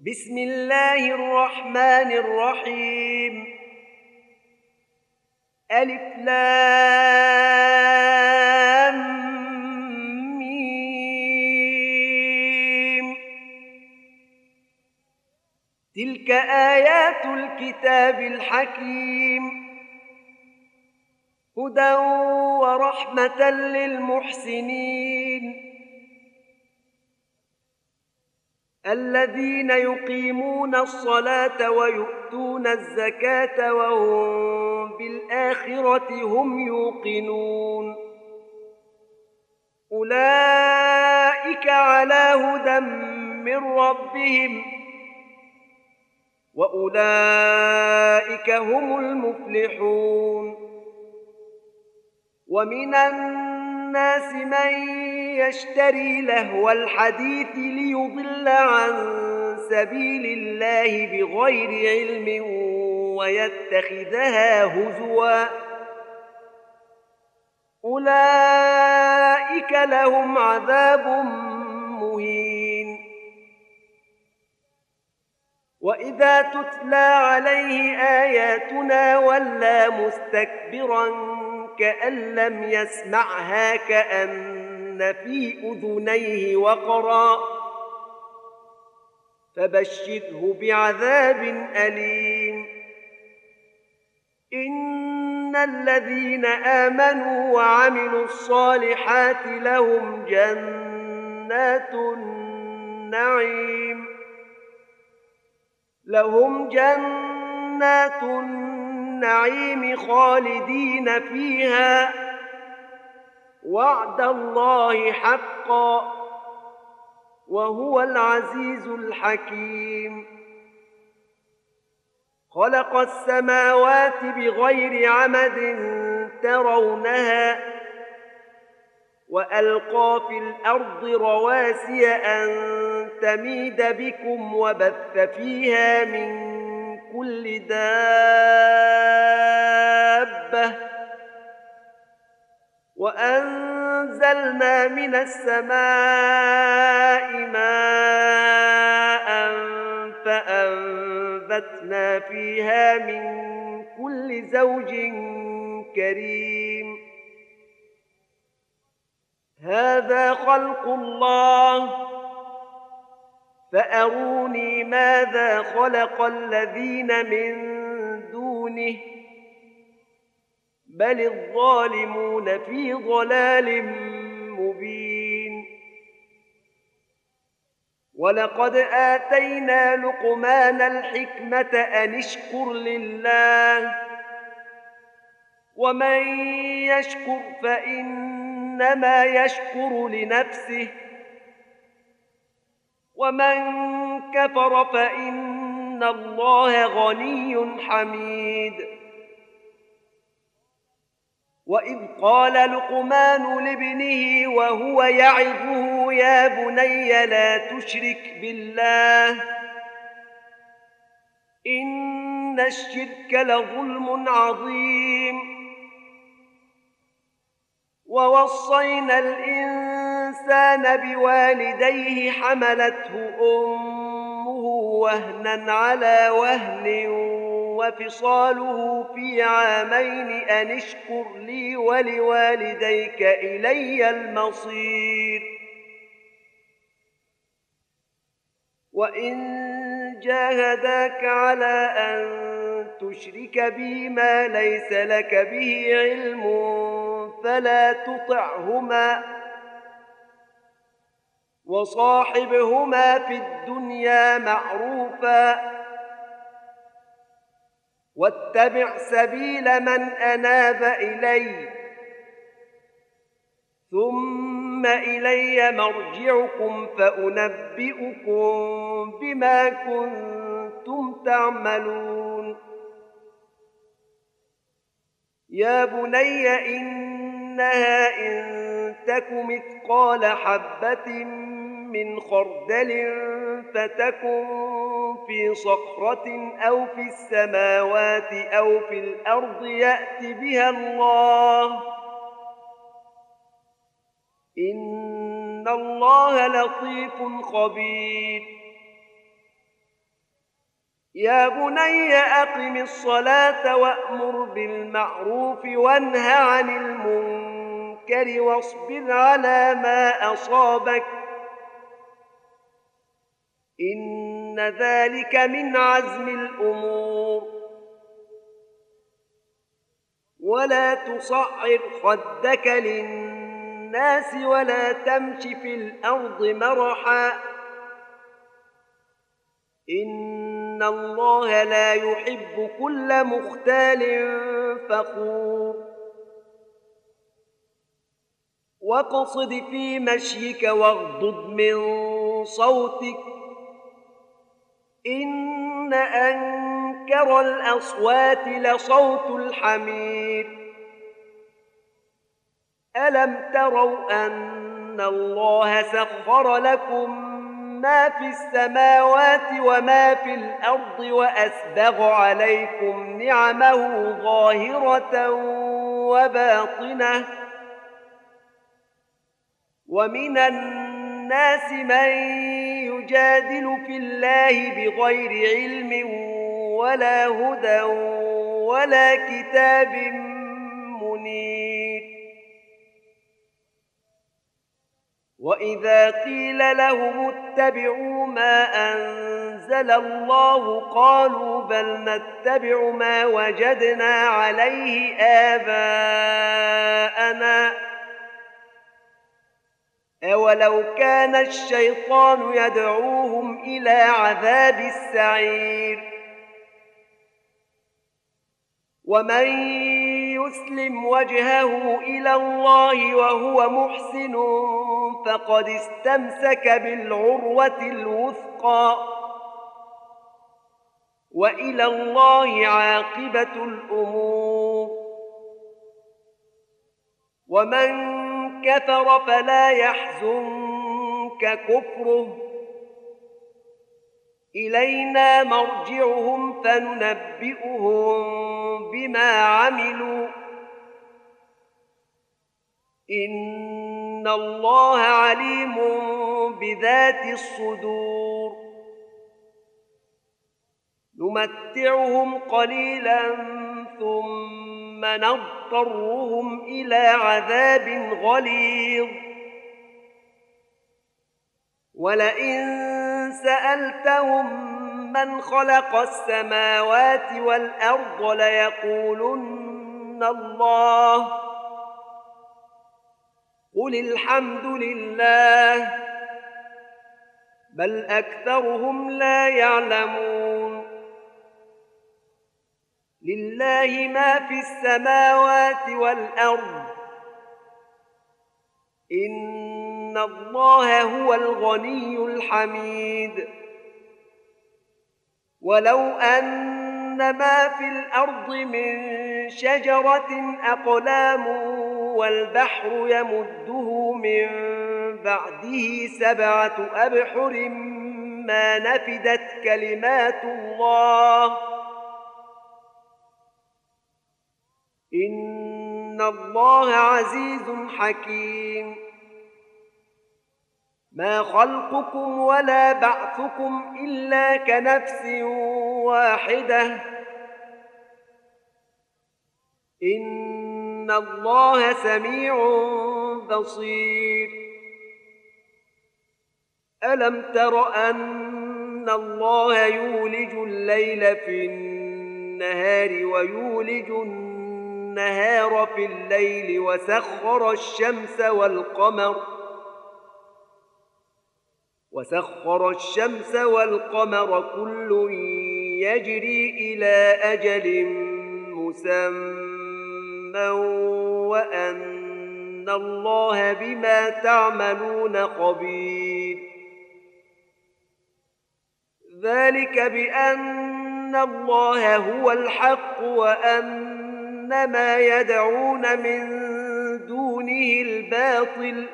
بسم الله الرحمن الرحيم. ألف لام ميم. تلك آيات الكتاب الحكيم، هدى ورحمة للمحسنين الذين يقيمون الصلاة ويؤتون الزكاة وهم بالآخرة هم يوقنون. أولئك على هدى من ربهم وأولئك هم المفلحون. ومن الناس من يشتري لهو الحديث ليضل عن سبيل الله بغير علم ويتخذها هزوا، أولئك لهم عذاب مهين. وإذا تتلى عليه آياتنا ولى مستكبرا كأن لم يسمعها كأن في أذنيه وقرا، فبشره بعذاب أليم. إن الذين آمنوا وعملوا الصالحات لهم جنات النعيم، خالدين فيها، وعد الله حقا، وهو العزيز الحكيم. خلق السماوات بغير عمد ترونها، وألقى في الأرض رواسي أن تميد بكم وبث فيها من كل دابة، وأنزلنا من السماء ماء فأنبتنا فيها من كل زوج كريم. هذا خلق الله، فأروني ماذا خلق الذين من دونه، بل الظالمون في ضلال مبين. ولقد آتينا لقمان الحكمة أن اشكر لله، ومن يشكر فإنما يشكر لنفسه، ومن كفر فإن الله غني حميد. وإذ قال لقمان لابنه وهو يعظه يا بني لا تشرك بالله إن الشرك لظلم عظيم. ووصينا الإنسان بوالديه حملته أمه وهنا على وهن وفصاله في عامين أن اشكر لي ولوالديك إلي المصير. وإن جاهداك على أن تشرك بي ما ليس لك به علم فلا تطعهما، وصاحبهما في الدنيا معروفا، واتبع سبيل من أناب إلي، ثم إلي مرجعكم فأنبئكم بما كنتم تعملون. يا بني إنها إن تك مثقال حبة من خردل فتكن في صخرة أو في السماوات أو في الأرض يأت بها الله، إن الله لطيف خبير. يا بني أقم الصلاة وأمر بالمعروف وانه عن المنكر واصبر على ما أصابك إن ذلك من عزم الأمور ولا تصعر خدك للناس ولا تمش في الأرض مرحا إن الله لا يحب كل مختال فخور واقصد في مشيك واغضض من صوتك إن أنكر الأصوات لصوت الحمير ألم تروا أن الله سخر لكم ما في السماوات وما في الأرض وأسبغ عليكم نعمه ظاهرة وباطنة ومن الناس من يجادل في الله بغير علم ولا هدى ولا كتاب منير وإذا قيل لهم اتبعوا ما أنزل الله قالوا بل نتبع ما وجدنا عليه آباءنا أولو كان الشيطان يدعوهم إلى عذاب السعير ومن يسلم وجهه إلى الله وهو محسن فقد استمسك بالعروة الوثقى وإلى الله عاقبة الأمور ومن كفر فلا يحزنك كفره إلينا مرجعهم فننبئهم بما عملوا إن الله عليم بذات الصدور نمتعهم قليلا ثم نضطرهم إلى عذاب غليظ ولئن سألتهم من خلق السماوات والأرض ليقولن الله قل الحمد لله بل أكثرهم لا يعلمون لله ما في السماوات والأرض إن الله هو الغني الحميد ولو أن ما في الأرض من شجرة أقلام والبحر يمده من بعده 7 أبحر ما نفدت كلمات الله إن الله عزيز حكيم ما خلقكم ولا بعثكم إلا كنفس واحدة إن الله سميع بصير ألم تر أن الله يولج الليل في النهار ويولج النهار في الليل وسخر الشمس والقمر كل يجري إلى أجل مسمى وأن الله بما تعملون خبير ذلك بأن الله هو الحق وأن ما يدعون من دونه الباطل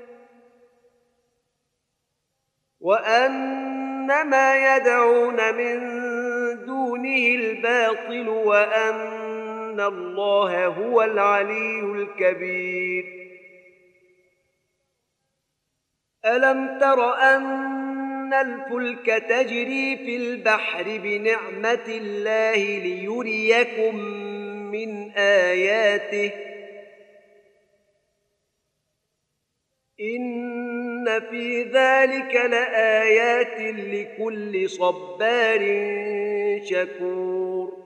وأن الله هو العلي الكبير ألم تر أن الفلك تجري في البحر بنعمة الله ليريكم من آياته إن في ذلك لآيات لكل صبار شكور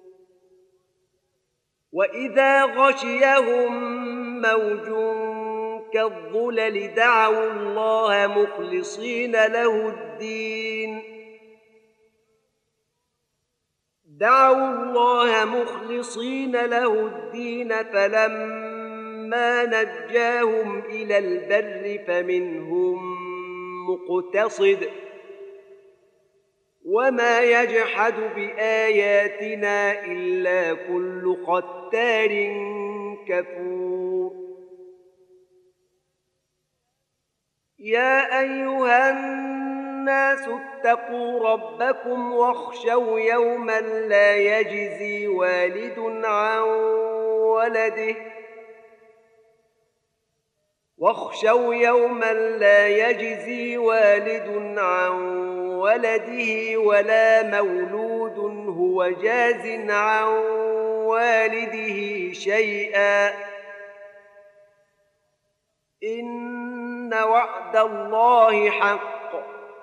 وإذا غشيهم موج كالظلل دعوا الله مخلصين له الدين فلما نجاهم إلى البر فمنهم مقتصد وما يجحد بآياتنا إلا كل ختار كفور يا أيها الناس اتقوا ربكم واخشوا يوما لا يجزي والد عن ولده ولا مولود هو جاز عن والده شيئا إن وعد الله حق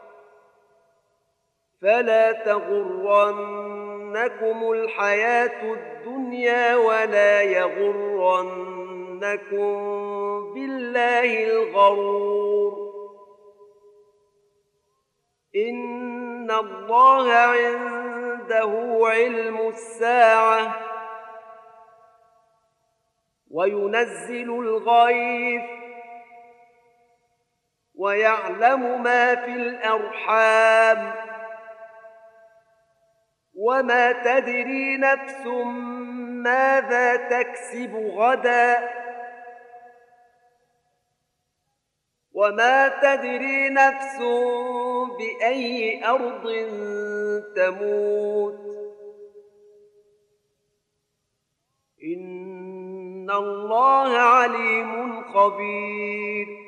فلا تغرنكم الحياة الدنيا ولا يغرنكم بالله الغرور إن الله عنده علم الساعة وينزل الغيث ويعلم ما في الأرحام وما تدري نفس ماذا تكسب غدا وما تدري نفس بأي أرض تموت إن الله عليم خبير